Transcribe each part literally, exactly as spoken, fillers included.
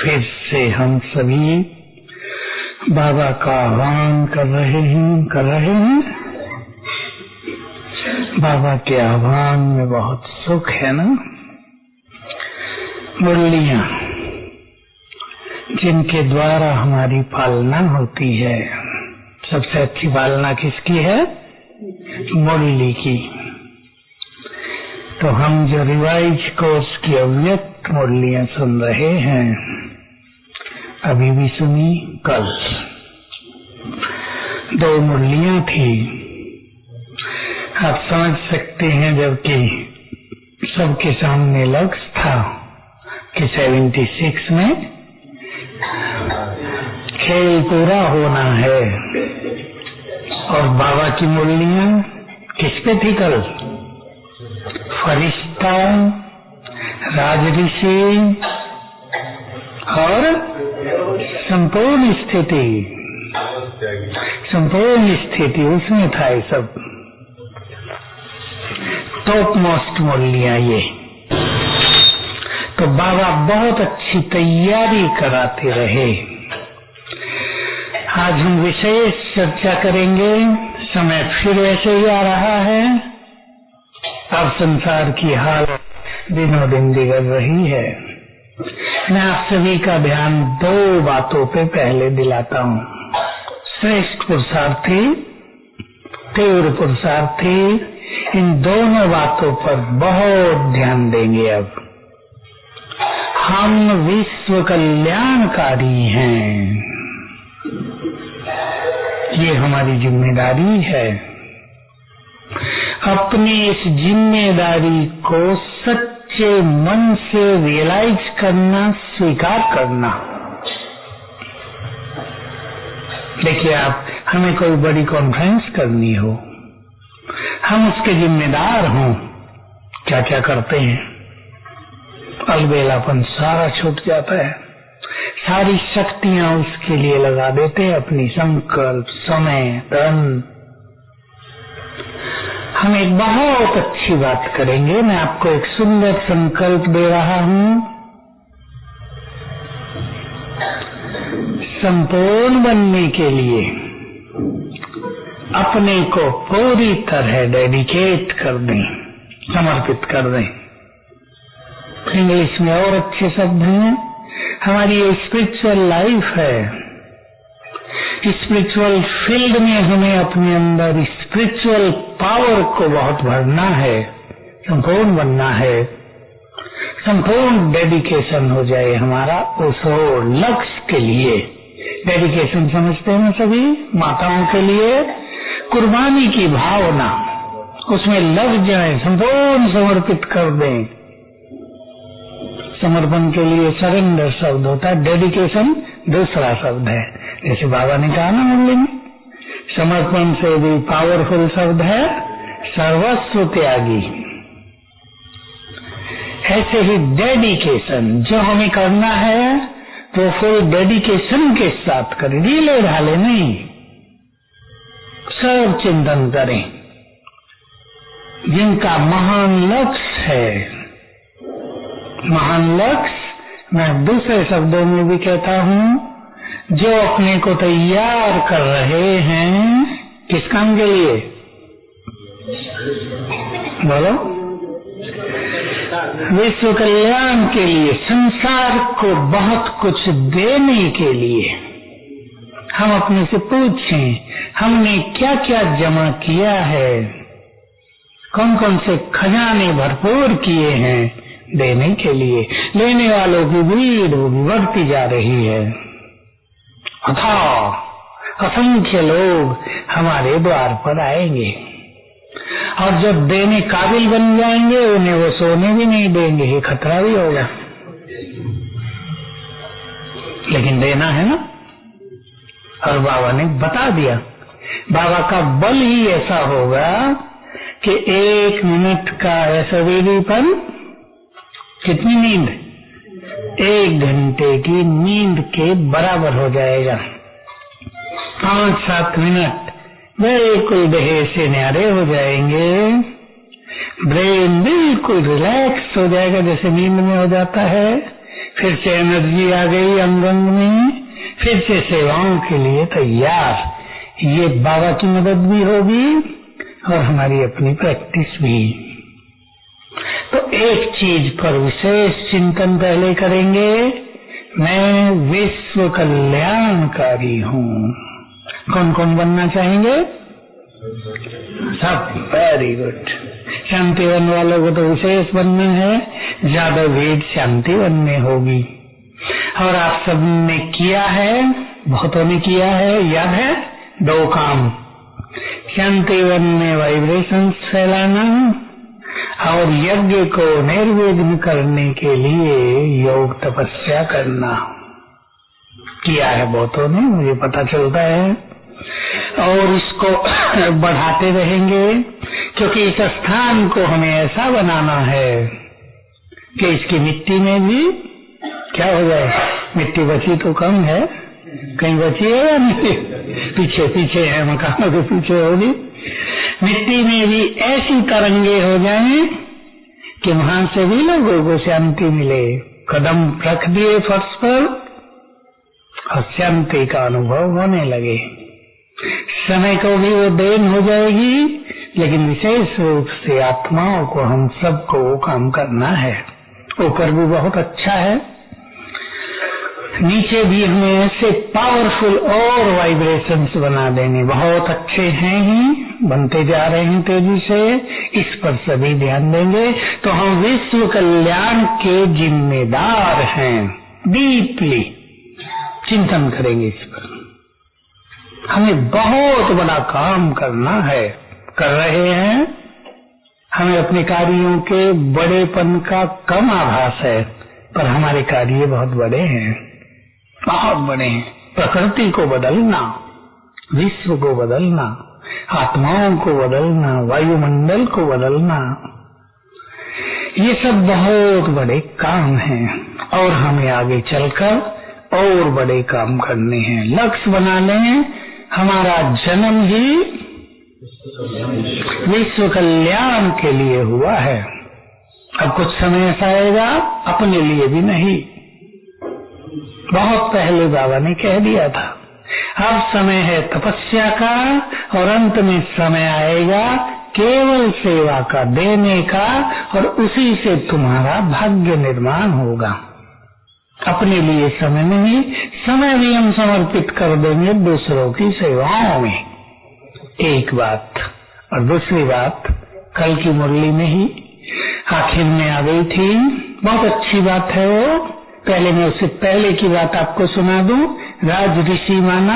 फिर से हम सभी बाबा का आह्वान कर रहे हैं कर रहे हैं बाबा के आह्वान में बहुत सुख है ना। मुरलियां जिनके द्वारा हमारी पालना होती है, सबसे अच्छी पालना किसकी है? मुरली की। तो हम जो रिवाइज कोर्स की अव्यक्त मुरलियां सुन रहे हैं, अभी भी सुनी, कल दो मुरलियां थी। आप समझ सकते हैं, जबकि सबके सामने लक्ष्य था कि छिहत्तर में खेल पूरा होना है, और बाबा की मुरलियां किस पे थी कल? फरिश्ता, राजऋषि और संपूर्ण स्थिति। संपूर्ण स्थिति उसमें था। ये सब टॉप मोस्ट मुरलियां ये। तो बाबा बहुत अच्छी तैयारी कराते रहे। आज हम विशेष चर्चा करेंगे। समय फिर वैसे ही आ रहा है। अब संसार की हालत दिनों दिन बिगड़ रही है। मैं आप सभी का ध्यान दो बातों पे पहले दिलाता हूँ। श्रेष्ठ पुरुषार्थी, तीव्र पुरुषार्थी, इन दोनों बातों पर बहुत ध्यान देंगे। अब हम विश्व कल्याणकारी हैं, ये हमारी जिम्मेदारी है। अपनी इस जिम्मेदारी को सच्चे मन से रियलाइज करना, स्वीकार करना। देखिए, आप हमें कोई बड़ी कॉन्फ्रेंस करनी हो, हम उसके जिम्मेदार हों, क्या क्या करते हैं? अलबेलापन सारा छूट जाता है। सारी शक्तियां उसके लिए लगा देते हैं, अपनी संकल्प, समय, धन। हम एक बहुत अच्छी बात करेंगे। मैं आपको एक सुंदर संकल्प दे रहा हूं। संपूर्ण बनने के लिए अपने को पूरी तरह डेडिकेट कर दें, समर्पित कर दें। इंग्लिश में और अच्छे शब्द हैं। हमारी ये स्पिरिचुअल लाइफ है। स्पिरिचुअल फील्ड में हमें अपने अंदर स्पिरिचुअल पावर को बहुत भरना है, संपूर्ण बनना है। संपूर्ण डेडिकेशन हो जाए हमारा उस लक्ष्य के लिए। डेडिकेशन समझते हैं सभी? माताओं के लिए कुर्बानी की भावना, उसमें लग जाए, संपूर्ण समर्पित कर दें। समर्पण के लिए सरेंडर शब्द होता है, डेडिकेशन दूसरा शब्द है। जैसे बाबा ने कहा ना मुरली में, समर्पण से भी पावरफुल शब्द है सर्वस्व त्यागी। ऐसे ही डेडिकेशन जो हमें करना है वो फुल डेडिकेशन के साथ करें, ढीले ढाले नहीं। सब चिंतन करें। जिनका महान लक्ष्य है, महान लक्ष्य मैं दूसरे शब्दों में भी कहता हूँ, जो अपने को तैयार कर रहे हैं किस काम के लिए? बोलो। विश्व कल्याण के लिए, संसार को बहुत कुछ देने के लिए। हम अपने से पूछें, हमने क्या क्या जमा किया है, कौन कौन से खजाने भरपूर किए हैं देने के लिए। लेने वालों की भीड़ होगी, बढ़ती जा रही है। अथाह असंख्य लोग हमारे द्वार पर आएंगे, और जब देने काबिल बन जाएंगे उन्हें वो सोने भी नहीं देंगे, ये खतरा भी होगा। लेकिन देना है ना। और बाबा ने बता दिया, बाबा का बल ही ऐसा होगा कि एक मिनट का असवीरीपन, कितनी नींद? एक घंटे की नींद के बराबर हो जाएगा। पांच सात मिनट बिल्कुल देह से न्यारे हो जाएंगे, ब्रेन बिल्कुल रिलैक्स हो जाएगा जैसे नींद में हो जाता है। फिर से एनर्जी आ गई अंग अंग में, फिर से सेवाओं के लिए तैयार। ये बाबा की मदद भी होगी और हमारी अपनी प्रैक्टिस भी। तो एक चीज पर विशेष चिंतन पहले करेंगे, मैं विश्व कल्याणकारी हूँ। कौन कौन बनना चाहेंगे? सब। Very good. शांति वन वालों को तो विशेष बनना है, ज्यादा भीड़ शांति वन में होगी। और आप सब ने किया है, बहुतों ने किया है, याद है दो काम, शांति वन में वाइब्रेशंस फैलाना और यज्ञ को निर्विघ्न करने के लिए योग तपस्या करना। किया है बहुतों ने, मुझे पता चलता है, और इसको बढ़ाते रहेंगे, क्योंकि इस स्थान को हमें ऐसा बनाना है कि इसकी मिट्टी में भी क्या हो जाए। मिट्टी बची तो कम है, कहीं बची है या नहीं? पीछे पीछे है, मकानों के पीछे होगी। मिट्टी में भी ऐसी तरंगे हो जाएं कि वहां से भी लोगों को शांति मिले। कदम रख दिए फर्श पर और शांति का अनुभव होने लगे। समय को भी वो देन हो जाएगी, लेकिन विशेष रूप से आत्माओं को, हम सबको वो काम करना है। ऊपर भी बहुत अच्छा है, नीचे भी हमें ऐसे पावरफुल और वाइब्रेशंस बना देने, बहुत अच्छे हैं ही, बनते जा रहे हैं तेजी से। इस पर सभी ध्यान देंगे तो हम विश्व कल्याण के जिम्मेदार हैं। डीपली चिंतन करेंगे इस पर। हमें बहुत बड़ा काम करना है, कर रहे हैं। हमें अपने कार्यों के बड़ेपन का कम आभास है, पर हमारे कार्य बहुत बड़े हैं, बहुत बड़े हैं। प्रकृति को बदलना, विश्व को बदलना, आत्माओं को बदलना, वायुमंडल को बदलना, ये सब बहुत बड़े काम हैं और हमें आगे चलकर और बड़े काम करने हैं। लक्ष्य बना लें, हमारा जन्म ही विश्व कल्याण के लिए हुआ है। अब कुछ समय ऐसा आएगा अपने लिए भी नहीं, बहुत पहले बाबा ने कह दिया था। अब समय है तपस्या का और अंत में समय आएगा केवल सेवा का, देने का, और उसी से तुम्हारा भाग्य निर्माण होगा। अपने लिए समय नहीं, समय भी हम समर्पित कर देंगे दूसरों की सेवाओं में। एक बात। और दूसरी बात, कल की मुरली में ही आखिर में आ गई थी, बहुत अच्छी बात है वो। पहले मैं उससे पहले की बात आपको सुना दूं। राज ऋषि माना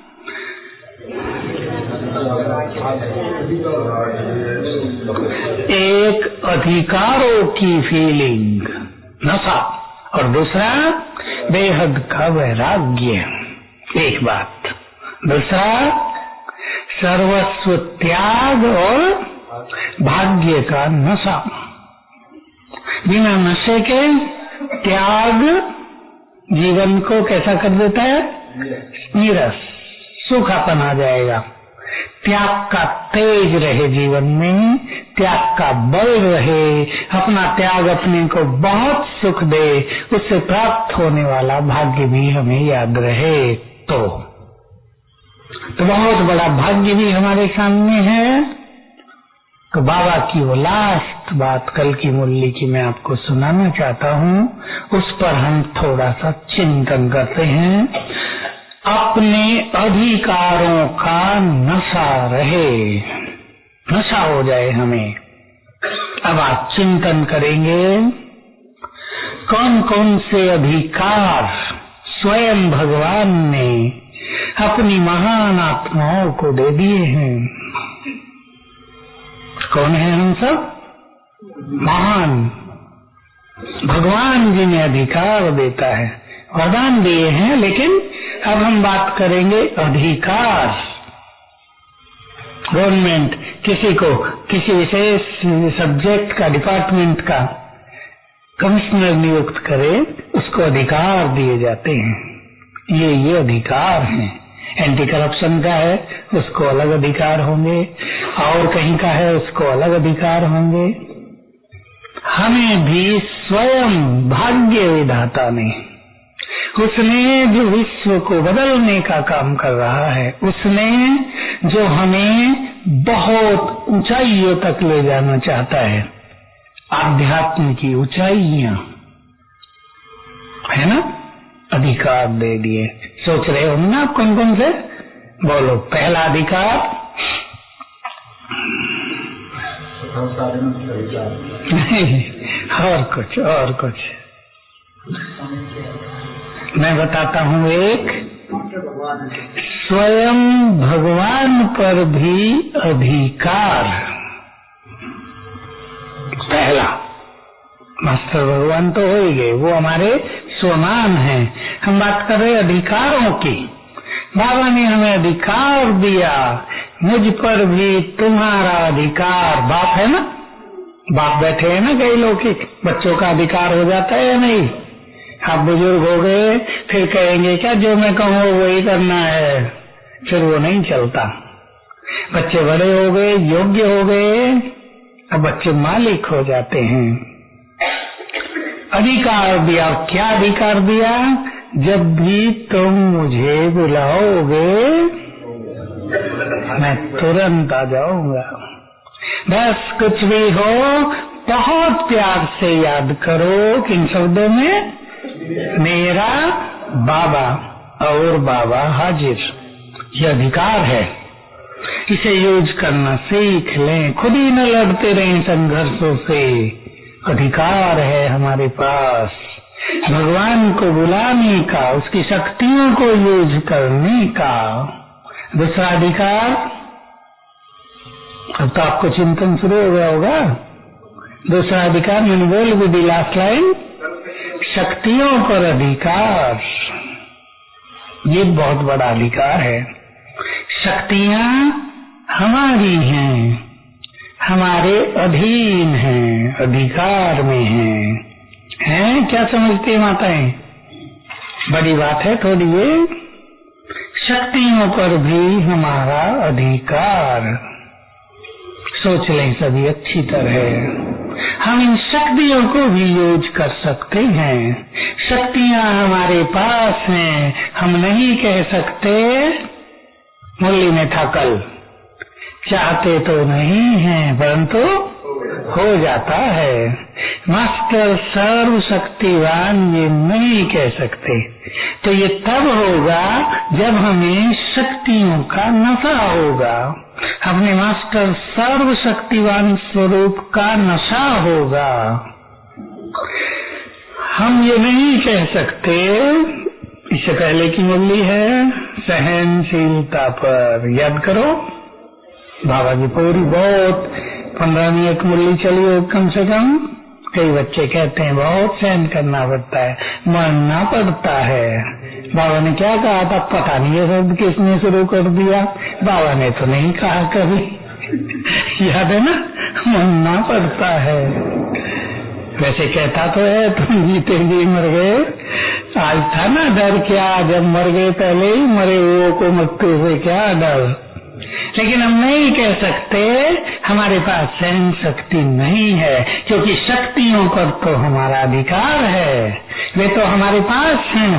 एक अधिकारों की फीलिंग, नशा, और दूसरा बेहद का वैराग्य। एक बात। दूसरा सर्वस्व त्याग और भाग्य का नशा। बिना नशे के त्याग जीवन को कैसा कर देता है? नीरस, सूखापन आ जाएगा। त्याग का तेज रहे जीवन में, त्याग का बल रहे, अपना त्याग अपने को बहुत सुख दे, उससे प्राप्त होने वाला भाग्य भी हमें याद रहे। तो, तो बहुत बड़ा भाग्य भी हमारे सामने है। तो बाबा की वो लास्ट बात कल की मुरली की मैं आपको सुनाना चाहता हूँ, उस पर हम थोड़ा सा चिंतन करते हैं। अपने अधिकारों का नशा रहे, नशा हो जाए हमें। अब आप चिंतन करेंगे कौन कौन से अधिकार स्वयं भगवान ने अपनी महान आत्माओं को दे दिए हैं। कौन है हम सब? महान। भगवान जिन्हें अधिकार देता है, वरदान दिए हैं, लेकिन अब हम बात करेंगे अधिकार। गवर्नमेंट किसी को किसी विशेष सब्जेक्ट का, डिपार्टमेंट का कमिश्नर नियुक्त करे, उसको अधिकार दिए जाते हैं। ये ये अधिकार हैं। एंटी करप्शन का है, उसको अलग अधिकार होंगे, और कहीं का है उसको अलग अधिकार होंगे। हमें भी स्वयं भाग्य विधाता ने, उसने जो विश्व को बदलने का काम कर रहा है, उसने जो हमें बहुत ऊंचाइयों तक ले जाना चाहता है, आध्यात्म की ऊंचाइयां, है ना, अधिकार दे दिए। सोच रहे हो ना आप कौन कौन से? बोलो। पहला अधिकार नहीं, और कुछ और कुछ मैं बताता हूँ। एक, स्वयं भगवान पर भी अधिकार। पहला, मास्टर भगवान तो हो ही गए, वो हमारे स्वमान हैं। हम बात कर रहे अधिकारों की। बाबा ने हमें अधिकार दिया, मुझ पर भी तुम्हारा अधिकार। बाप है ना, बाप बैठे हैं ना कई लोग के, बच्चों का अधिकार हो जाता है या नहीं? आप बुजुर्ग हो गए, फिर कहेंगे क्या जो मैं कहूँ वही करना है, फिर वो नहीं चलता। बच्चे बड़े हो गए, योग्य हो गए, अब बच्चे मालिक हो जाते हैं। अधिकार दिया। क्या अधिकार दिया? जब भी तुम मुझे बुलाओगे मैं तुरंत आ जाऊंगा। बस कुछ भी हो बहुत प्यार से याद करो, किन शब्दों में? मेरा बाबा और बाबा हाजिर। ये अधिकार है, इसे यूज करना सीख लें। खुद ही न लड़ते रहें संघर्षों से। अधिकार है हमारे पास भगवान को बुलाने का, उसकी शक्तियों को यूज करने का। दूसरा अधिकार, अब तो आपको चिंतन शुरू हो गया होगा। दूसरा अधिकार मैंने बोल भी दी, लास्ट लाइन, शक्तियों पर अधिकार। ये बहुत बड़ा अधिकार है। शक्तियां हमारी हैं, हमारे अधीन हैं, अधिकार में हैं। हैं क्या समझते हैं माताएं? बड़ी बात है थोड़ी ये। शक्तियों पर भी हमारा अधिकार। सोच लें सभी अच्छी तरह। हम इन शक्तियों को भी यूज कर सकते हैं। शक्तियां हमारे पास हैं। हम नहीं कह सकते मुरली में था कल, चाहते तो नहीं हैं परंतु हो जाता है। मास्टर सर्व शक्तिवान ये नहीं कह सकते। तो ये तब होगा जब हमें शक्तियों का नशा होगा, अपने मास्टर सर्व शक्तिवान स्वरूप का नशा होगा। हम ये नहीं कह सकते। इससे पहले की मुरली है सहनशीलता पर, याद करो। बाबा जी पूरी बहुत पंद्रह मिनट मुरली चली हो कम से कम। कई बच्चे कहते हैं बहुत सहन करना पड़ता है, मरना पड़ता है। बाबा ने क्या कहा था? पता नहीं ये शब्द किसने शुरू कर दिया। बाबा ने तो नहीं कहा कभी। याद है ना, मरना पड़ता है। वैसे कहता तो है तुम जीते जी मर गए। आज था ना डर क्या, जब मर गए पहले ही मरे हुए को मृत्यु से क्या डर। लेकिन हम नहीं कह सकते हमारे पास सहन शक्ति नहीं है, क्योंकि शक्तियों पर तो हमारा अधिकार है। वे तो हमारे पास हैं,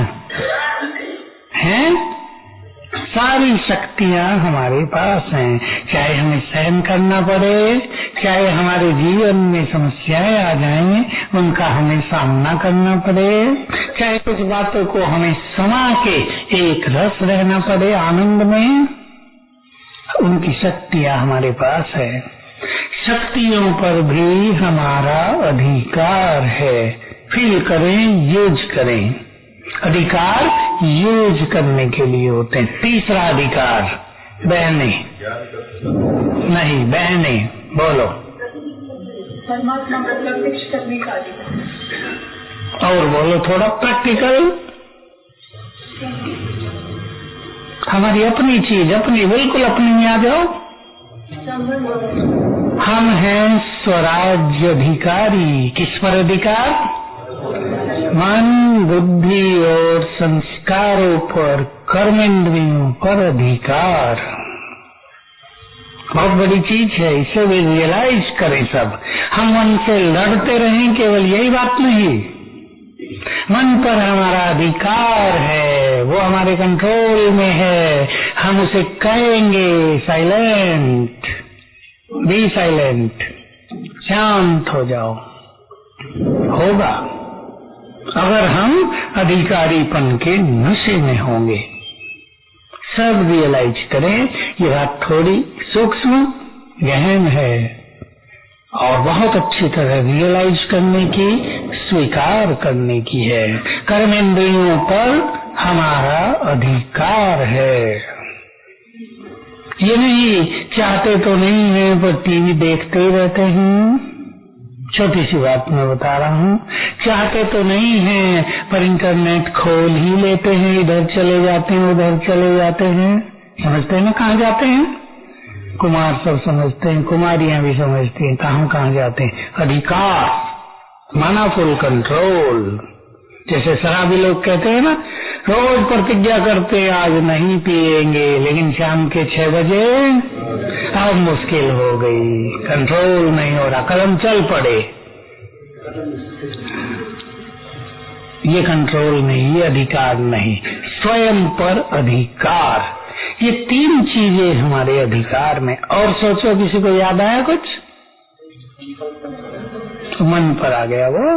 हैं? सारी शक्तियां हमारे पास हैं। चाहे हमें सहन करना पड़े, चाहे हमारे जीवन में समस्याएं आ जाएं, उनका हमें सामना करना पड़े, चाहे कुछ बातों को हमें समा के एक रस रहना पड़े आनंद में, उनकी शक्तियां हमारे पास है। शक्तियों पर भी हमारा अधिकार है। फील करें, यूज करें। अधिकार यूज करने के लिए होते हैं। तीसरा अधिकार, बहने नहीं, बहने बोलो। परमात्मा का प्रत्यक्ष करने का अधिकार। और बोलो थोड़ा प्रैक्टिकल। हमारी अपनी चीज, अपनी, बिल्कुल अपनी में आ जाओ। हम हैं स्वराज्य अधिकारी। किस पर अधिकार? मन, बुद्धि और संस्कारों पर, कर्मेंद्रियों पर अधिकार। बहुत बड़ी चीज है, इसे भी रियलाइज करें सब। हम मन से लड़ते रहें, केवल यही बात नहीं, मन पर हमारा अधिकार है, वो हमारे कंट्रोल में है। हम उसे कहेंगे साइलेंट, बी साइलेंट, शांत हो जाओ, होगा अगर हम अधिकारीपन के नशे में होंगे। सब रियलाइज करें, ये बात थोड़ी सूक्ष्म गहन है और बहुत अच्छी तरह रियलाइज करने की, स्वीकार करने की है। कर्मेंद्रियों पर हमारा अधिकार है। ये नहीं चाहते तो नहीं है पर टीवी देखते ही रहते हैं। छोटी सी बात मैं बता रहा हूँ, चाहते तो नहीं है पर इंटरनेट खोल ही लेते हैं, इधर चले जाते हैं उधर चले जाते हैं। समझते हैं ना कहाँ जाते हैं? कुमार सब समझते हैं, कुमारियां भी समझती हैं कहाँ कहाँ जाते हैं। अधिकार माना फुल कंट्रोल। जैसे शराबी लोग कहते हैं ना, रोज प्रतिज्ञा करते आज नहीं पिएंगे, लेकिन शाम के छह बजे अब मुश्किल हो गई, कंट्रोल नहीं हो रहा, कदम चल पड़े। ये कंट्रोल नहीं, ये अधिकार नहीं, स्वयं पर अधिकार। ये तीन चीजें हमारे अधिकार में। और सोचो, किसी को याद आया कुछ? तो मन पर आ गया वो।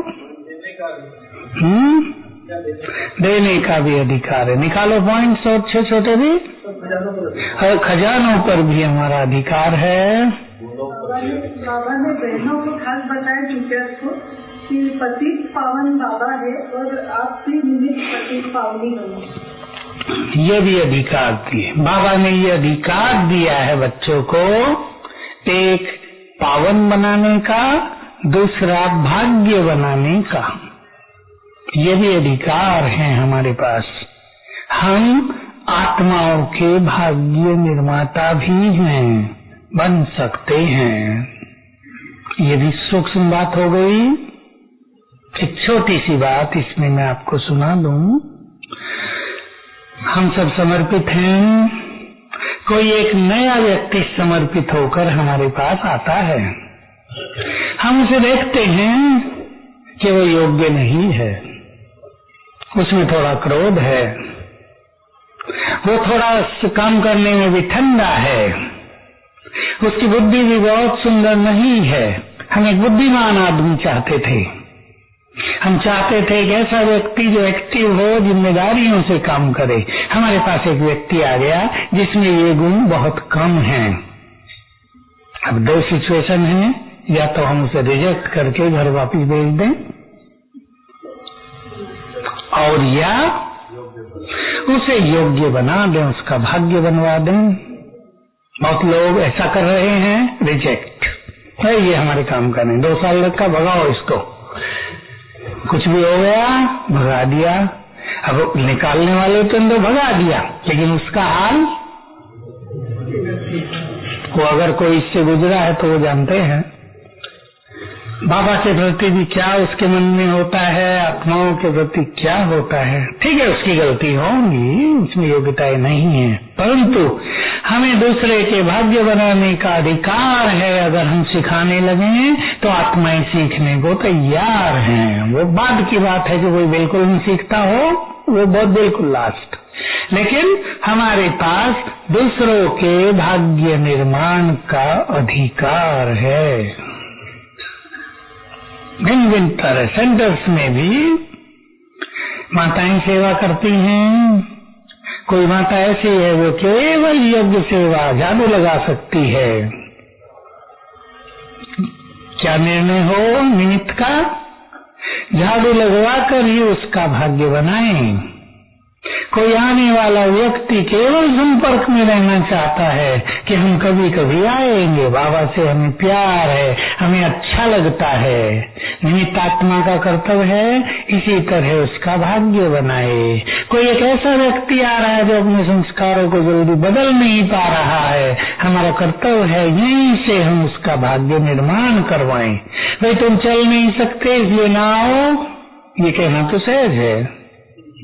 हम्म देने का भी अधिकार है। निकालो पॉइंट्स और छोटे छोटे भी। और खजानों पर भी हमारा अधिकार है। बाबा ने बहनों को खास बताया टीचर्स को कि पति पावन बाबा है और आप भी निमित्त पति पावनी बनो। ये भी अधिकार दिए बाबा ने। ये अधिकार दिया है बच्चों को, एक पावन बनाने का, दूसरा भाग्य बनाने का। ये भी अधिकार है हमारे पास। हम आत्माओं के भाग्य निर्माता भी हैं, बन सकते हैं। ये भी सूक्ष्म बात हो गई। एक छोटी सी बात इसमें मैं आपको सुना दूं। हम सब समर्पित हैं। कोई एक नया व्यक्ति समर्पित होकर हमारे पास आता है। हम उसे देखते हैं कि वो योग्य नहीं है, उसमें थोड़ा क्रोध है, वो थोड़ा काम करने में भी ठंडा है, उसकी बुद्धि भी बहुत सुंदर नहीं है। हम एक बुद्धिमान आदमी चाहते थे। हम चाहते थे एक ऐसा व्यक्ति जो एक्टिव हो, जिम्मेदारियों से काम करे। हमारे पास एक व्यक्ति आ गया जिसमें ये गुण बहुत कम हैं। अब दो सिचुएशन है, या तो हम उसे रिजेक्ट करके घर वापस भेज दें, और या उसे योग्य बना दें, उसका भाग्य बनवा दें। बहुत लोग ऐसा कर रहे हैं, रिजेक्ट है, ये हमारे काम का नहीं, दो साल तक का भगाओ इसको। कुछ भी हो गया, भगा दिया। अब निकालने वाले तो इनको भगा दिया, लेकिन उसका हाल, वो अगर कोई इससे गुजरा है तो वो जानते हैं। बाबा के प्रति भी क्या उसके मन में होता है, आत्माओं के प्रति क्या होता है। ठीक है, उसकी गलती होंगी, उसमें योग्यताएं नहीं है, परंतु हमें दूसरे के भाग्य बनाने का अधिकार है। अगर हम सिखाने लगे तो आत्माएं सीखने को तैयार हैं। वो बाद की बात है कि कोई बिल्कुल नहीं सीखता हो, वो बहुत बिल्कुल लास्ट। लेकिन हमारे पास दूसरों के भाग्य निर्माण का अधिकार है। भिन्न भिन्न तरह सेंटर्स में भी माताएं सेवा करती हैं। कोई माता ऐसी है वो केवल योग्य सेवा, झाड़ू लगा सकती है। क्या निर्णय हो निमित्त का, झाड़ू लगवा कर ही उसका भाग्य बनाएं। कोई आने वाला व्यक्ति केवल संपर्क में रहना चाहता है कि हम कभी कभी आएंगे, बाबा से हमें प्यार है, हमें अच्छा लगता है। निमित्त आत्मा का कर्तव्य है इसी तरह उसका भाग्य बनाए। कोई एक ऐसा व्यक्ति आ रहा है जो अपने संस्कारों को जल्दी बदल नहीं पा रहा है, हमारा कर्तव्य है यहीं से हम उसका भाग्य निर्माण करवाएं। भाई तुम चल नहीं सकते इसलिए ना आओ, ये कहना तो सहज है,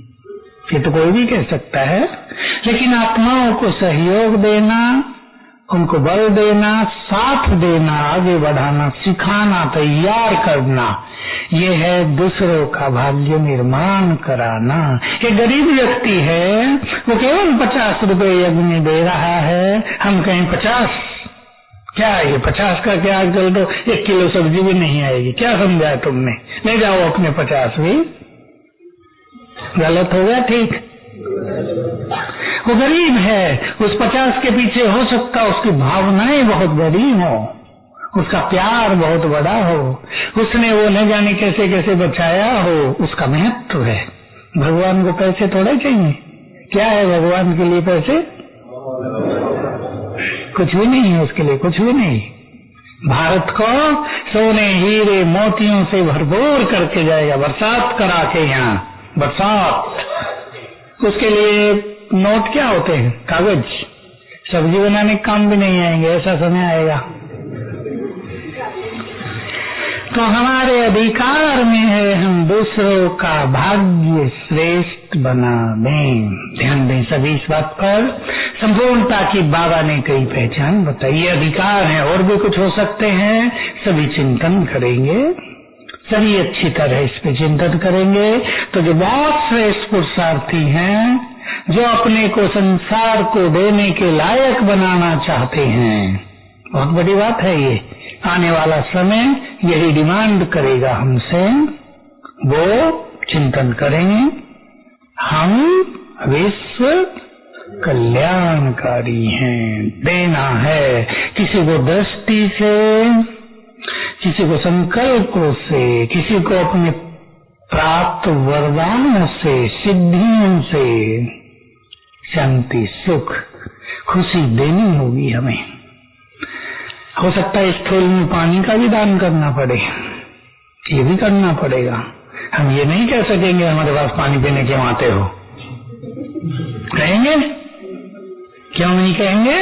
ये तो कोई भी कह सकता है। लेकिन आत्माओं को सहयोग देना उनको बल देना, साथ देना, आगे बढ़ाना, सिखाना, तैयार करना, ये है दूसरों का भाग्य निर्माण कराना। एक गरीब व्यक्ति है, वो केवल पचास रुपए यज्ञ में दे रहा है, हम कहें पचास, क्या ये पचास का क्या, आजकल तो एक किलो सब्जी भी नहीं आएगी, क्या समझा तुमने, ले जाओ अपने पचास भी, गलत हो गया, ठीक। वो गरीब है, उस पचास के पीछे हो सकता उसकी भावनाएं बहुत बड़ी हो, उसका प्यार बहुत बड़ा हो, उसने वो न जाने कैसे कैसे बचाया हो, उसका महत्व है। भगवान को पैसे थोड़े चाहिए, क्या है भगवान के लिए पैसे, कुछ भी नहीं है उसके लिए, कुछ भी नहीं। भारत को सोने हीरे मोतियों से भरपूर करके जाएगा, बरसात करा के, यहाँ बरसात। उसके लिए नोट क्या होते हैं, कागज, सब्जी बनाने के काम भी नहीं आएंगे, ऐसा समय आएगा। तो हमारे अधिकार में है हम दूसरों का भाग्य श्रेष्ठ बना दें। ध्यान दें सभी इस बात पर। संपूर्णता की बाबा ने कई पहचान बताई, ये अधिकार है, और भी कुछ हो सकते हैं, सभी चिंतन करेंगे, सभी अच्छी तरह इस पे चिंतन करेंगे तो जो बहुत श्रेष्ठ पुरुषार्थी हैं, जो अपने को संसार को देने के लायक बनाना चाहते हैं, बहुत बड़ी बात है ये, आने वाला समय यही डिमांड करेगा हमसे, वो चिंतन करेंगे। हम विश्व कल्याणकारी हैं, देना है, किसी को दृष्टि से, किसी को संकल्पों से, किसी को अपने प्राप्त वरदानों से, सिद्धियों से शांति, सुख, खुशी देनी होगी हमें। हो सकता है स्थूल में पानी का भी दान करना पड़े, ये भी करना पड़ेगा। हम ये नहीं कह सकेंगे हमारे पास पानी पीने क्यों आते हो, कहेंगे? क्यों नहीं कहेंगे?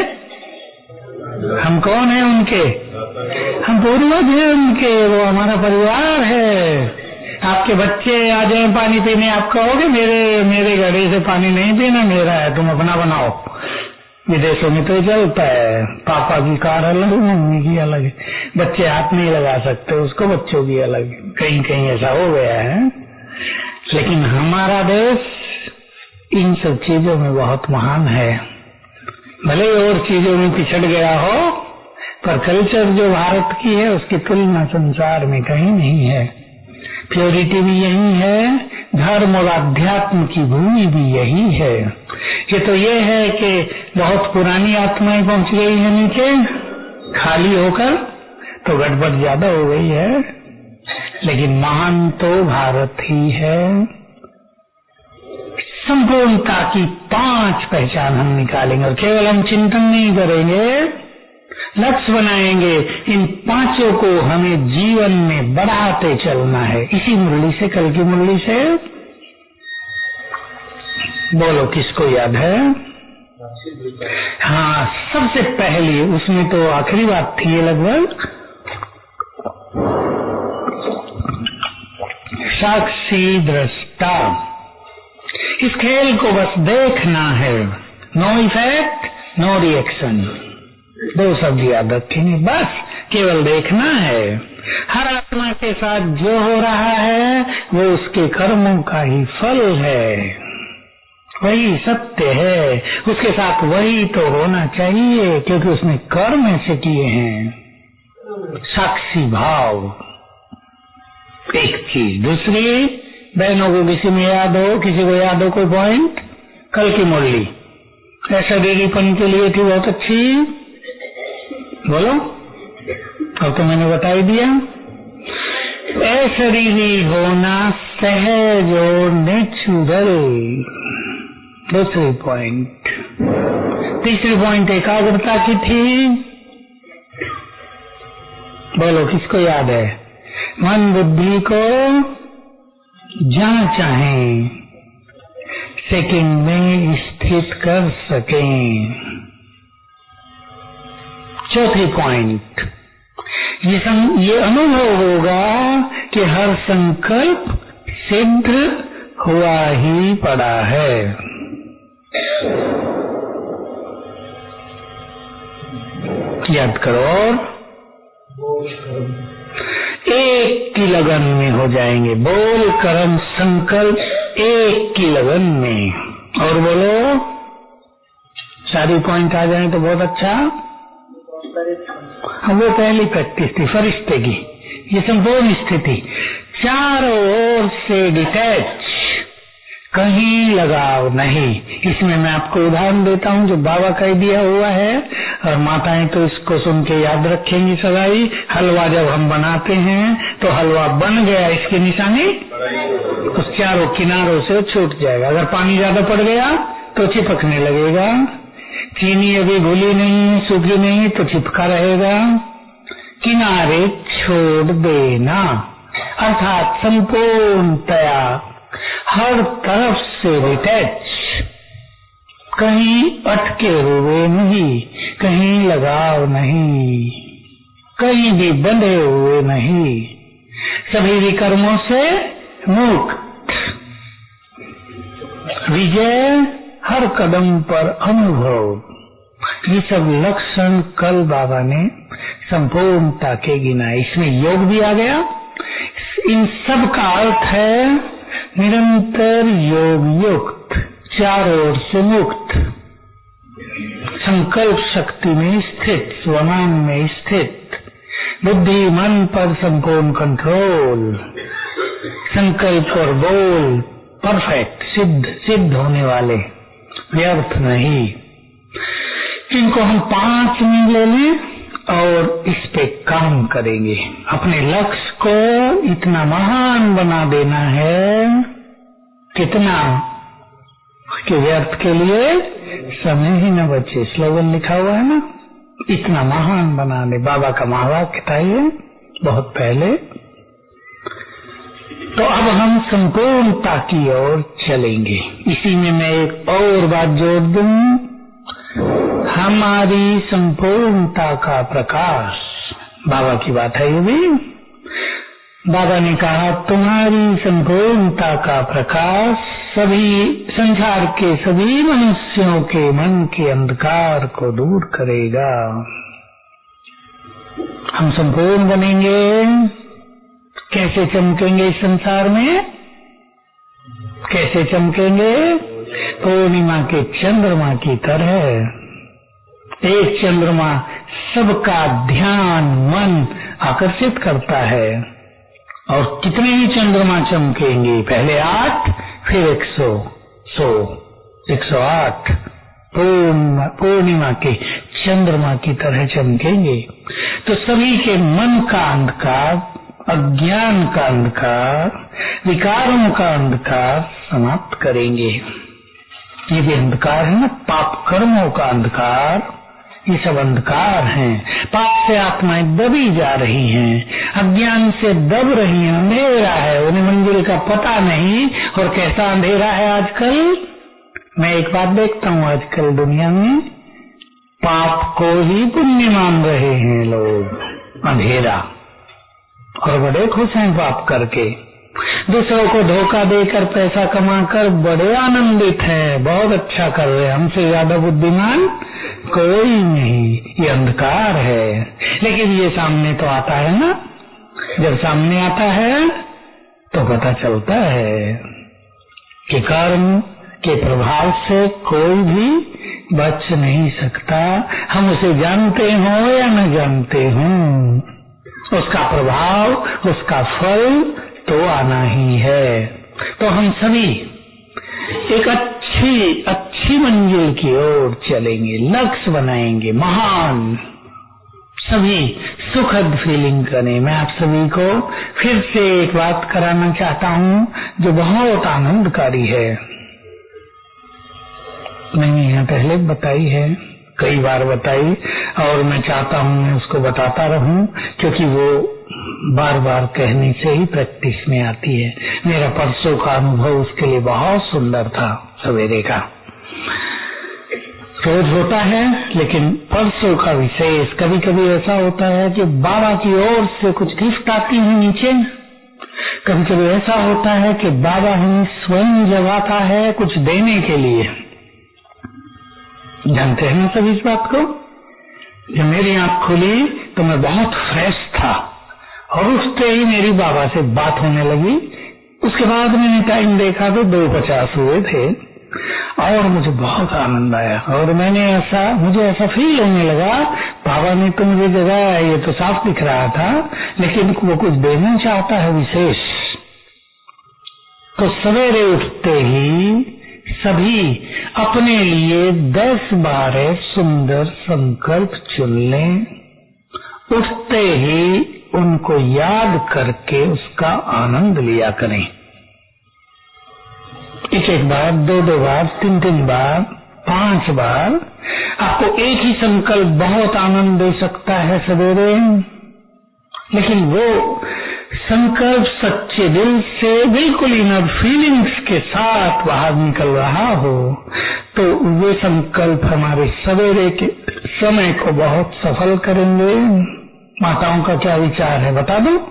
हम कौन है उनके? हम पूर्वज हैं उनके, वो हमारा परिवार है। आपके बच्चे आ जाए पानी पीने, आप कहोगे मेरे मेरे घड़े से पानी नहीं पीना, मेरा है, तुम अपना बनाओ। विदेशों में तो चलता है, पापा की कार अलग, मम्मी की अलग, बच्चे हाथ नहीं लगा सकते उसको, बच्चों की अलग, कहीं कहीं ऐसा हो गया है। लेकिन हमारा देश इन सब चीजों में बहुत महान है, भले और चीजों में पिछड़ गया हो, पर कल्चर जो भारत की है उसकी तुलना संसार में कहीं नहीं है। प्योरिटी भी यही है, धर्म और अध्यात्म की भूमि भी यही है। ये तो ये है कि बहुत पुरानी आत्माएं पहुंच गई है नीचे खाली होकर, तो गड़बड़ ज्यादा हो गई है, लेकिन महान तो भारत ही है। संपूर्णता की पांच पहचान हम निकालेंगे, और केवल हम चिंतन नहीं करेंगे, लक्ष्य बनाएंगे। इन पांचों को हमें जीवन में बढ़ाते चलना है। इसी मुरली से, कल की मुरली से, बोलो किसको याद है? हाँ, सबसे पहली, उसमें तो आखिरी बात थी ये लगभग, साक्षी दृष्टा। इस खेल को बस देखना है, नो इफेक्ट नो रिएक्शन, दो शब्द याद रखेंगे, बस केवल देखना है। हर आत्मा के साथ जो हो रहा है वो उसके कर्मों का ही फल है, वही सत्य है, उसके साथ वही तो होना चाहिए, क्योंकि उसने कर्म ऐसे किए हैं। साक्षी भाव एक चीज। दूसरी, बहनों को किसी में याद हो, किसी को याद हो कोई पॉइंट? कल की मुरली ऐसा डेरीपन के लिए थी, बहुत अच्छी, बोलो। अब तो मैंने बता ही दिया, अशरीरी होना सहज और नेचुरल। दूसरी पॉइंट। तीसरी पॉइंट एकाग्रता की थी, बोलो किसको याद है? मन बुद्धि को जहाँ चाहें सेकंड में स्थित कर सकें। चौथी पॉइंट, ये सं, ये अनुभव होगा कि हर संकल्प सिद्ध हुआ ही पड़ा है। याद करो। और एक की लगन में हो जाएंगे, बोल कर्म संकल्प एक की लगन में। और बोलो, सारी पॉइंट आ जाए तो बहुत अच्छा। हम वो पहली प्रैक्टिस थी फरिश्ते की, ये संपूर्ण स्थिति, चारों ओर से डिटैच, कहीं लगाव नहीं। इसमें मैं आपको उदाहरण देता हूँ जो बाबा का दिया हुआ है, और माताएं तो इसको सुन के याद रखेंगी सदाई। हलवा जब हम बनाते हैं तो हलवा बन गया, इसकी निशानी उस चारों किनारों से छूट जाएगा। अगर पानी ज्यादा पड़ गया तो चिपकने लगेगा। चीनी अभी घुली नहीं, सूखी नहीं तो चिपका रहेगा। किनारे छोड़ देना, अर्थात संपूर्णतया हर तरफ से डिटैच, कहीं अटके हुए नहीं, कहीं लगाव नहीं, कहीं भी बंधे हुए नहीं, सभी विकर्मों से मुक्त, विजय हर कदम पर अनुभव। ये सब लक्षण कल बाबा ने संपूर्णता के गिना। इसमें योग भी आ गया। इन सब का अर्थ है निरंतर योग युक्त, चारों ओर से मुक्त, संकल्प शक्ति में स्थित, स्वमान में स्थित, बुद्धि मन पर संपूर्ण कंट्रोल, संकल्प और बोल परफेक्ट, सिद्ध सिद्ध होने वाले, व्यर्थ नहीं। इनको हम पांच मिनट ले लें और इस पे काम करेंगे। अपने लक्ष्य को इतना महान बना देना है, कितना कि व्यर्थ के लिए समय ही न बचे। स्लोगन लिखा हुआ है ना, इतना महान बना दे। बाबा का महावाक्य था ये बहुत पहले। तो अब हम संपूर्णता की ओर चलेंगे। इसी में मैं एक और बात जोड़ दूं, हमारी संपूर्णता का प्रकाश, बाबा की बात है ये भी। बाबा ने कहा तुम्हारी संपूर्णता का प्रकाश सभी संसार के सभी मनुष्यों के मन के अंधकार को दूर करेगा। हम संपूर्ण बनेंगे, कैसे चमकेंगे इस संसार में? कैसे चमकेंगे? पूर्णिमा के चंद्रमा की तरह। एक चंद्रमा सबका ध्यान मन आकर्षित करता है, और कितने ही चंद्रमा चमकेंगे, पहले आठ फिर एक सौ, सौ एक सौ आठ पूर्णिमा के चंद्रमा की तरह चमकेंगे। तो सभी के मन का अंधकार, अज्ञान का अंधकार, विकारों का अंधकार समाप्त करेंगे। ये भी अंधकार है ना, पाप कर्मों का अंधकार, ये सब अंधकार हैं। पाप से आत्माएं दबी जा रही हैं, अज्ञान से दब रही हैं, अंधेरा है, उन्हें मंजिल का पता नहीं। और कैसा अंधेरा है आजकल? मैं एक बात देखता हूँ आजकल दुनिया में, पाप को ही पुण्य मान रहे हैं लोग, अंधेरा, और बड़े खुश हैं पाप करके। दूसरों को धोखा देकर पैसा कमाकर बड़े आनंदित हैं, बहुत अच्छा कर रहे हैं, हमसे ज्यादा बुद्धिमान कोई नहीं। ये अंधकार है। लेकिन ये सामने तो आता है ना, जब सामने आता है तो पता चलता है कि कर्म के प्रभाव से कोई भी बच नहीं सकता। हम उसे जानते हो या न जानते हो, उसका प्रभाव, उसका फल तो आना ही है। तो हम सभी एक अच्छी अच्छी मंजिल की ओर चलेंगे, लक्ष्य बनाएंगे महान, सभी सुखद फीलिंग करें। मैं आप सभी को फिर से एक बात कराना चाहता हूँ जो बहुत आनंदकारी है। मैंने यहाँ पहले बताई है, कई बार बताई, और मैं चाहता हूँ मैं उसको बताता रहूं, क्योंकि वो बार बार कहने से ही प्रैक्टिस में आती है। मेरा परसों का अनुभव उसके लिए बहुत सुंदर था, सवेरे का। रोज होता है लेकिन परसों का विशेष। कभी कभी ऐसा होता है कि बाबा की ओर से कुछ गिफ्ट आती है नीचे, कभी कभी ऐसा होता है कि बाबा हमें स्वयं जगाता है कुछ देने के लिए। जानते हैं ना सब इस बात को? जब मेरी आंख खुली तो मैं बहुत फ्रेश था और उठते ही मेरी बाबा से बात होने लगी। उसके बाद मैंने टाइम देखा तो दो पचास हुए थे और मुझे बहुत आनंद आया और मैंने ऐसा मुझे ऐसा फील होने लगा बाबा ने तो मुझे जगाया, ये तो साफ दिख रहा था, लेकिन वो कुछ देना चाहता है विशेष। तो सवेरे उठते ही सभी अपने लिए दस बारह सुंदर संकल्प चुन लें। उठते ही उनको याद करके उसका आनंद लिया करें। एक एक बार, दो दो बार, तीन तीन बार, पांच बार। आपको एक ही संकल्प बहुत आनंद दे सकता है सवेरे, लेकिन वो संकल्प सच्चे दिल से बिल्कुल इनर फीलिंग्स के साथ बाहर निकल रहा हो तो वे संकल्प हमारे सवेरे के समय को बहुत सफल करेंगे। माताओं का क्या विचार है बता दो?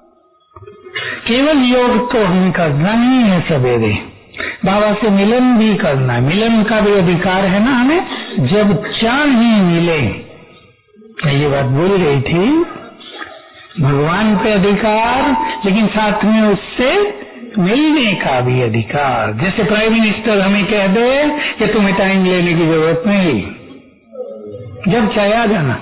केवल योग तो हमें करना ही है, सवेरे बाबा से मिलन भी करना है। मिलन का भी अधिकार है ना हमें, जब चाहे मिले। मैं ये बात भूल गई थी, भगवान पे अधिकार, लेकिन साथ में उससे मिलने का भी अधिकार। जैसे प्राइम मिनिस्टर हमें कह दे कि तुम्हें टाइम लेने की जरूरत नहीं, जब चाहे आ जाना,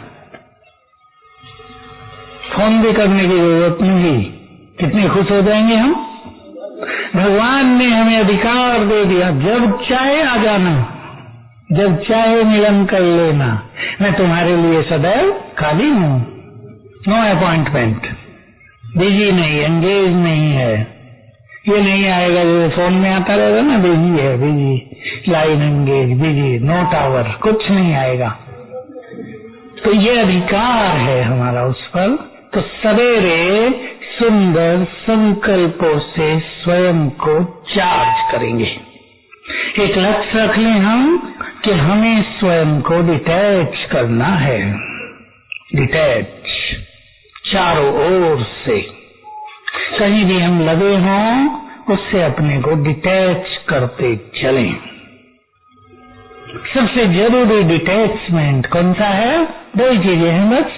फोन भी करने की जरूरत नहीं, कितने खुश हो जाएंगे हम। भगवान ने हमें अधिकार दे दिया, जब चाहे आ जाना, जब चाहे मिलन कर लेना, मैं तुम्हारे लिए सदैव खाली हूँ। नो अपॉइंटमेंट, बिजी नहीं, एंगेज नहीं है। ये नहीं आएगा जो फोन में आता रहेगा ना, बिजी है, busy, line engage, busy, no tower, कुछ नहीं आएगा। तो ये अधिकार है हमारा उस पर। तो सवेरे सुंदर संकल्पों से स्वयं को चार्ज करेंगे। एक लक्ष्य रख लें हम कि हमें स्वयं को डिटैच करना है, डिटैच चारों ओर से। कहीं भी हम लगे हों उससे अपने को डिटैच करते चलें। सबसे जरूरी डिटैचमेंट कौन सा है? दो ही चीजें हैं बस।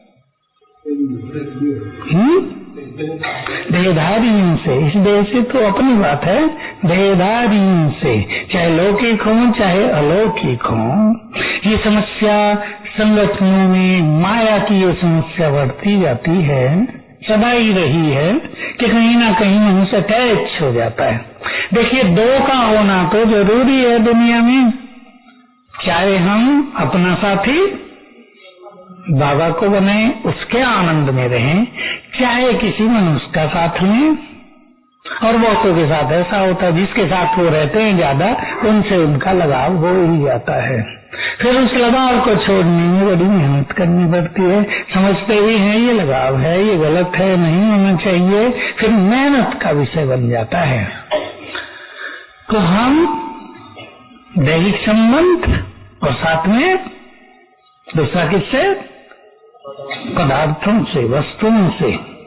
देहधारियों से, इस देह से तो अपनी बात है, देहधारियों से, चाहे लौकिक हो चाहे अलौकिक हो। ये समस्या संगठनों में माया की ये समस्या बढ़ती जाती है, सदा ही रही है कि कहीं ना कहीं मनुष्य अटैच हो जाता है। देखिए, दो का होना तो जरूरी है दुनिया में, चाहे हम अपना साथी बाबा को बने, उसके आनंद में रहें, चाहे किसी मनुष्य का साथ में। और बहुतों के साथ ऐसा होता है, जिसके साथ वो रहते हैं ज्यादा, उनसे उनका लगाव हो ही जाता है। फिर उस लगाव को छोड़ने में बड़ी मेहनत करनी पड़ती है। समझते भी हैं ये लगाव है, ये गलत है, नहीं होना चाहिए, फिर मेहनत का विषय बन जाता है। तो हम दैहिक संबंध और साथ में दूसरा किससे? पदार्थों से, वस्तुओं से।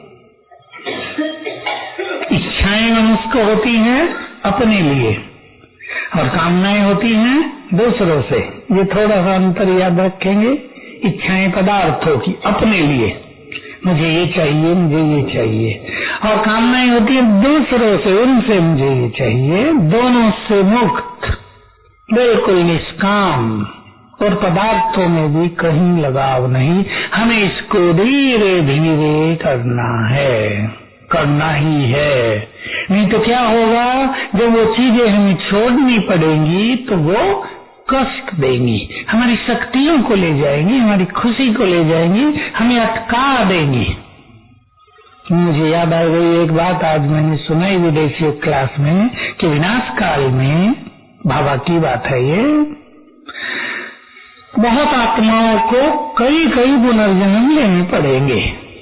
इच्छाएं मनुष्य को होती हैं अपने लिए और कामनाएं होती हैं दूसरों से। ये थोड़ा सा अंतर याद रखेंगे। इच्छाएं पदार्थों की अपने लिए, मुझे ये चाहिए, मुझे ये चाहिए, और कामनाएं होती हैं दूसरों से, उनसे मुझे ये चाहिए। दोनों से मुक्त, बिल्कुल निष्काम, और पदार्थों में भी कहीं लगाव नहीं। हमें इसको धीरे धीरे करना है, करना ही है। नहीं तो क्या होगा, जब वो चीजें हमें छोड़नी पड़ेंगी तो वो कष्ट देंगी, हमारी शक्तियों को ले जाएंगी, हमारी खुशी को ले जाएंगी, हमें अटका देंगी। मुझे याद आ गई एक बात, आज मैंने सुनाई विदेशी क्लास में, कि विनाश काल में, बाबा की बात है ये, बहुत आत्माओं को कई कई पुनर्जन्म लेने पड़ेंगे।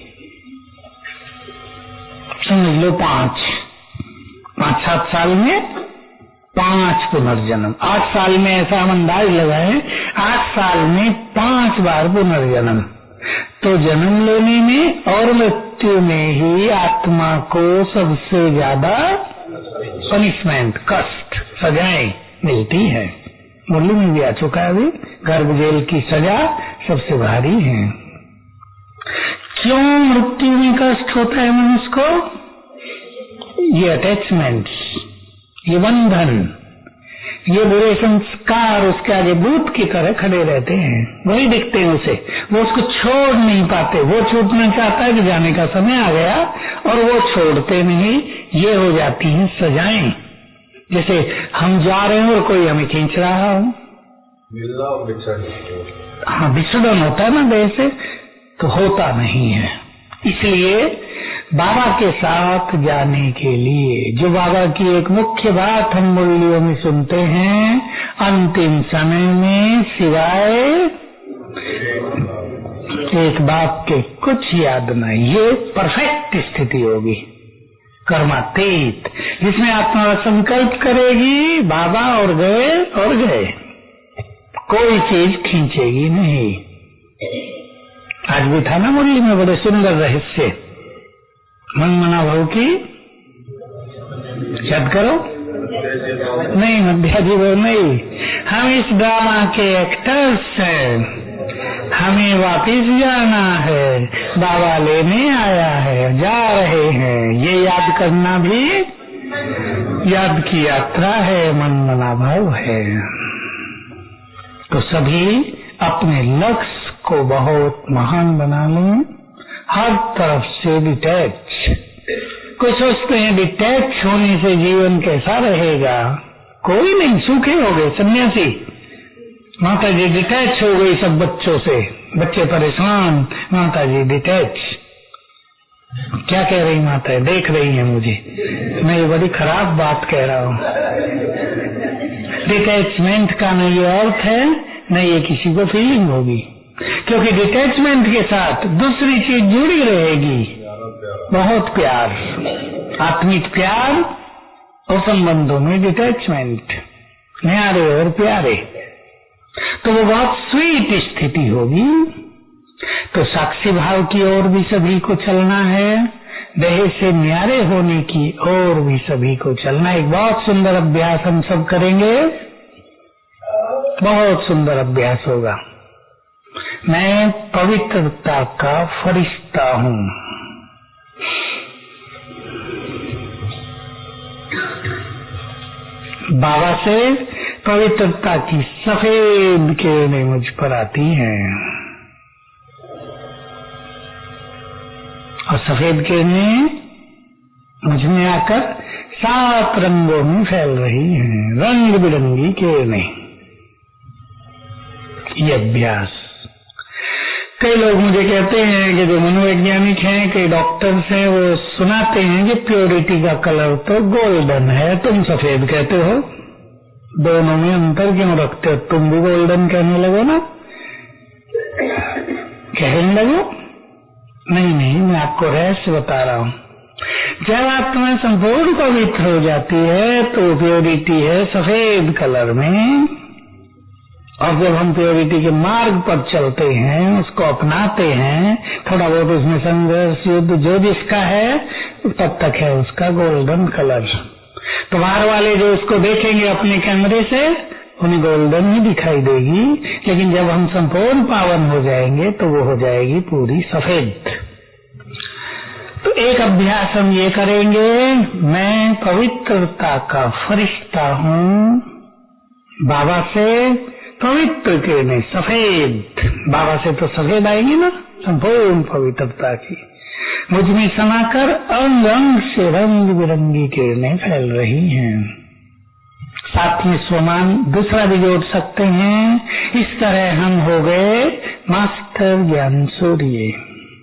समझ लो पांच पांच सात साल में पांच पुनर्जन्म, आठ साल में ऐसा हम अंदाज लगाए, आठ साल में पांच बार पुनर्जन्म। तो जन्म लेने में और मृत्यु में ही आत्मा को सबसे ज्यादा पनिशमेंट, कष्ट, सजाएं मिलती है। मुरली में भी आ चुका है अभी, गर्भ जेल की सजा सबसे भारी है। क्यों मृत्यु में कष्ट होता है मनुष्य को? ये अटैचमेंट्स, ये बंधन, ये बुरे संस्कार उसके आगे दूत की तरह खड़े रहते हैं, वही दिखते हैं उसे, वो उसको छोड़ नहीं पाते। वो छूटना चाहता है कि जाने का समय आ गया और वो छोड़ते नहीं। ये हो जाती हैं सजाएं, जैसे हम जा रहे हैं और कोई हमें खींच रहा हो। मिलना और बिछड़ना, हाँ विछड़न होता है ना देह से, तो होता नहीं है। इसलिए बाबा के साथ जाने के लिए जो बाबा की एक मुख्य बात हम मुरलियों में सुनते हैं, अंतिम समय में सिवाय एक बात के कुछ याद नहीं। ये परफेक्ट स्थिति होगी कर्मातीत, जिसमें आत्मा संकल्प करेगी बाबा और गए और गए, कोई चीज खींचेगी नहीं। आज भी था ना मुरली में बड़े सुंदर रहस्य, मन मना भव की याद करो, नहीं मध्याजी वो नहीं, हम इस ड्रामा के एक्टर्स हैं, हमें वापिस जाना है, बाबा लेने आया है, जा रहे हैं, ये याद करना भी याद की यात्रा है, मन मना भाव है। तो सभी अपने लक्ष्य को बहुत महान बना लें, हर तरफ से डिटैच। कुछ सोचते हैं डिटैच होने से जीवन कैसा रहेगा, कोई नहीं, सूखे हो गए सन्यासी। माता जी डिटैच हो गई सब बच्चों से, बच्चे परेशान, माता जी डिटैच। क्या कह रही माता है, देख रही है मुझे, मैं ये बड़ी खराब बात कह रहा हूँ। डिटैचमेंट का न ये अर्थ है न ये किसी को फीलिंग होगी, क्योंकि डिटैचमेंट के साथ दूसरी चीज जुड़ी रहेगी, बहुत प्यार, आत्मिक प्यार और संबंधों में डिटैचमेंट, न्यारे और प्यारे, तो वो बहुत स्वीट स्थिति होगी। तो साक्षी भाव की ओर भी सभी को चलना है, देह से न्यारे होने की ओर भी सभी को चलना। एक बहुत सुंदर अभ्यास हम सब करेंगे, बहुत सुंदर अभ्यास होगा। मैं पवित्रता का फरिश्ता हूँ। बाबा से पवित्रता की सफेद किरणें मुझ पर आती हैं और सफेद किरणें मुझ में आकर सात रंगों में फैल रही हैं, रंग बिरंगी किरणें। ये अभ्यास कई लोग मुझे कहते हैं कि जो मनोवैज्ञानिक हैं, कई डॉक्टर्स हैं, वो सुनाते हैं कि प्योरिटी का कलर तो गोल्डन है, तुम सफेद कहते हो, दोनों में अंतर क्यों रखते हो? तुम भी गोल्डन कहने लगो ना, कहने लगो। नहीं नहीं, मैं आपको रहस्य बता रहा हूँ। जब आत्मा संपूर्ण पवित्र हो जाती है तो प्योरिटी है सफेद कलर में, और जब हम प्योरिटी के मार्ग पर चलते हैं, उसको अपनाते हैं, थोड़ा बहुत उसमें संघर्ष युद्ध जो जिसका है तब तक है उसका गोल्डन कलर। तो बाहर वाले जो उसको देखेंगे अपने कैमरे से, उन्हें गोल्डन ही दिखाई देगी, लेकिन जब हम संपूर्ण पावन हो जाएंगे तो वो हो जाएगी पूरी सफेद। तो एक अभ्यास हम ये करेंगे, मैं पवित्रता का फरिश्ता हूँ, बाबा से पवित्र किरणें सफेद, बाबा से तो सफेद आएगी ना, संपूर्ण पवित्रता की मुझ में समाकर अंग अंग से रंग बिरंगी किरणें फैल रही हैं। साथ में स्वमान दूसरा भी जोड़ सकते हैं। इस तरह हम हो गए मास्टर ज्ञान सूर्य।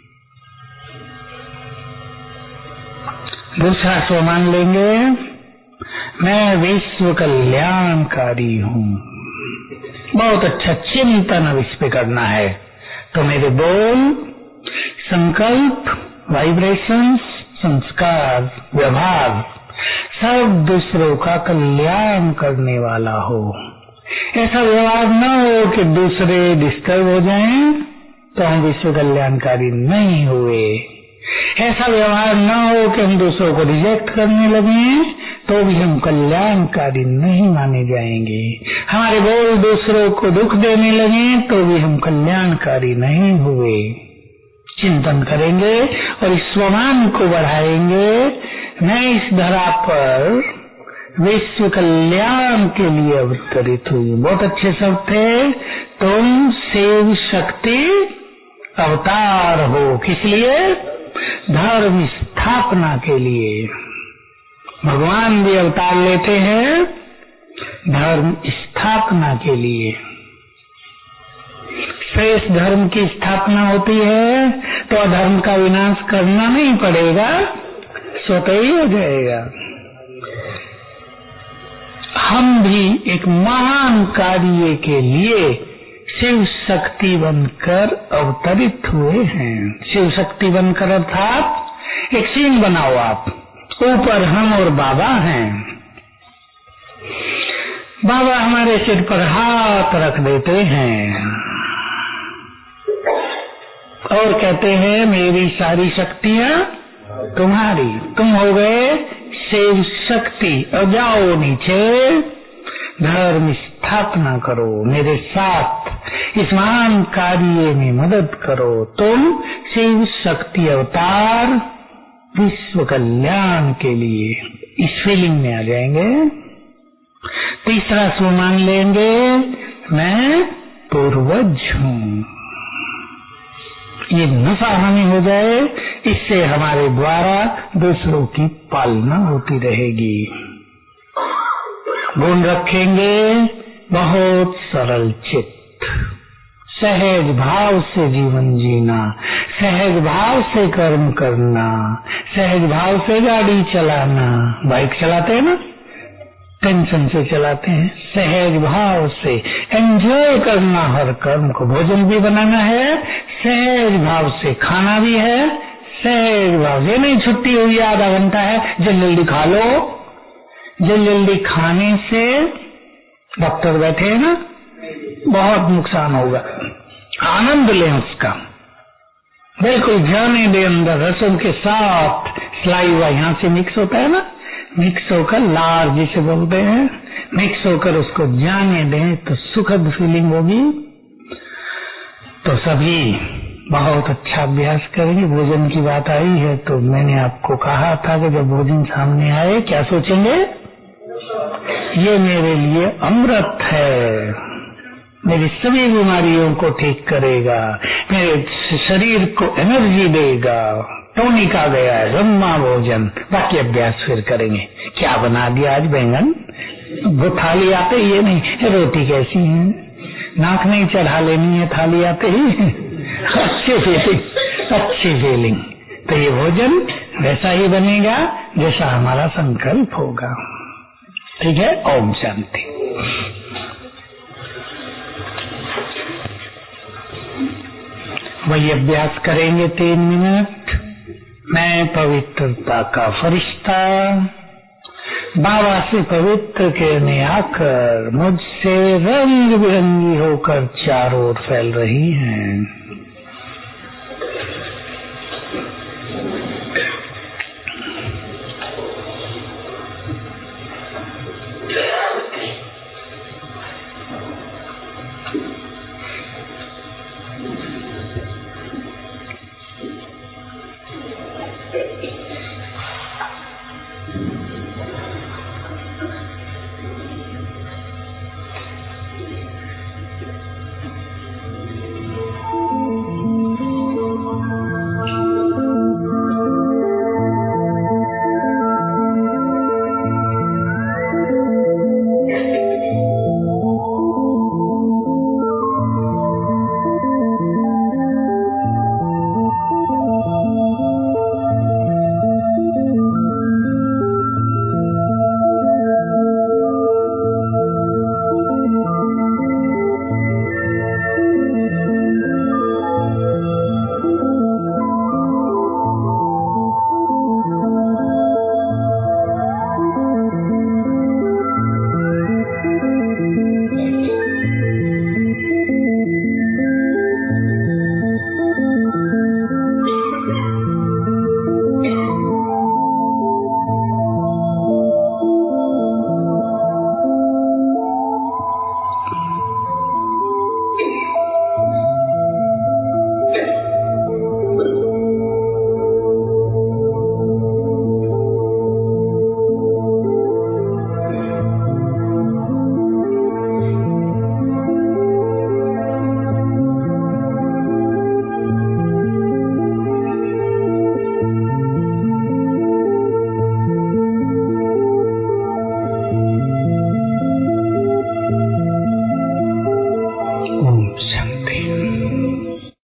दूसरा स्वमान लेंगे, मैं विश्व कल्याणकारी हूँ। बहुत अच्छा चिंतन अब इस पे करना है। तो मेरे बोल, संकल्प, वाइब्रेशंस, संस्कार, व्यवहार सब दूसरों का कल्याण करने वाला हो। ऐसा व्यवहार न हो कि दूसरे डिस्टर्ब हो जाएं, तो हम विश्व कल्याणकारी नहीं हुए। ऐसा व्यवहार न हो कि हम दूसरों को रिजेक्ट करने लगे, तो भी हम कल्याणकारी नहीं माने जाएंगे। हमारे बोल दूसरों को दुख देने लगे तो भी हम कल्याणकारी नहीं हुए। चिंतन करेंगे और इस स्वमान को बढ़ाएंगे। मैं इस धरा पर विश्व कल्याण के लिए अवतरित हुई। बहुत अच्छे शब्द थे। तुम शिव शक्ति अवतार हो। किस लिए? धर्म स्थापना के लिए। भगवान भी अवतार लेते हैं धर्म स्थापना के लिए। श्रेष्ठ धर्म की स्थापना होती है तो अधर्म का विनाश करना नहीं पड़ेगा, स्वतः ही हो जाएगा। हम भी एक महान कार्य के लिए शिव शक्ति बनकर अवतरित हुए हैं। शिव शक्ति बनकर अर्थात एक सीन बनाओ आप, ऊपर हम और बाबा हैं। बाबा हमारे सिर पर हाथ रख देते हैं और कहते हैं मेरी सारी शक्तियाँ तुम्हारी। तुम हो गए शिव शक्ति। और जाओ नीचे धर्म स्थापना करो, मेरे साथ इस महान कार्य में मदद करो। तुम शिव शक्ति अवतार विश्व कल्याण के लिए। इस फीलिंग में आ जाएंगे। तीसरा स्व मान लेंगे, मैं पूर्वज हूँ। ये नशा हमें हो जाए, इससे हमारे द्वारा दूसरों की पालना होती रहेगी। गुण रखेंगे बहुत सरल चित्त, सहज भाव से जीवन जीना, सहज भाव से कर्म करना, सहज भाव से गाड़ी चलाना। बाइक चलाते हैं ना, टेंशन से चलाते हैं। सहज भाव से एंजॉय करना हर कर्म को। भोजन भी बनाना है, सहज भाव से खाना भी है, सहज भाव से। नहीं छुट्टी हुई आधा घंटा है, जल्दी जल्दी खा लो। जल्दी जल्दी खाने से डॉक्टर बैठे हैं ना, बहुत नुकसान होगा। आनंद लें उसका, बिल्कुल जाने दे अंदर। रसों के साथ स्लाइवा यहाँ से मिक्स होता है ना, मिक्स होकर लार जिसे बोलते हैं, मिक्स होकर उसको जाने दें तो सुखद फीलिंग होगी। तो सभी बहुत अच्छा अभ्यास करेंगे। भोजन की बात आई है तो मैंने आपको कहा था कि जब भोजन सामने आए क्या सोचेंगे, ये मेरे लिए अमृत है, मेरी सभी बीमारियों को ठीक करेगा, मेरे शरीर को एनर्जी देगा। टॉनिक आ गया है, ब्रह्मा भोजन। बाकी अभ्यास फिर करेंगे। क्या बना दिया आज, बैंगन? वो थाली आते ही ये नहीं, रोटी कैसी है, नाक नहीं चढ़ा लेनी है थाली आते ही। अच्छी फीलिंग, अच्छी फीलिंग। तो ये भोजन वैसा ही बनेगा जैसा हमारा संकल्प होगा। ठीक है। ओम शांति। वही अभ्यास करेंगे तीन मिनट। मैं पवित्रता का फरिश्ता, बाबा से पवित्र किरणें आकर मुझसे रंग बिरंगी होकर चारों ओर फैल रही हैं।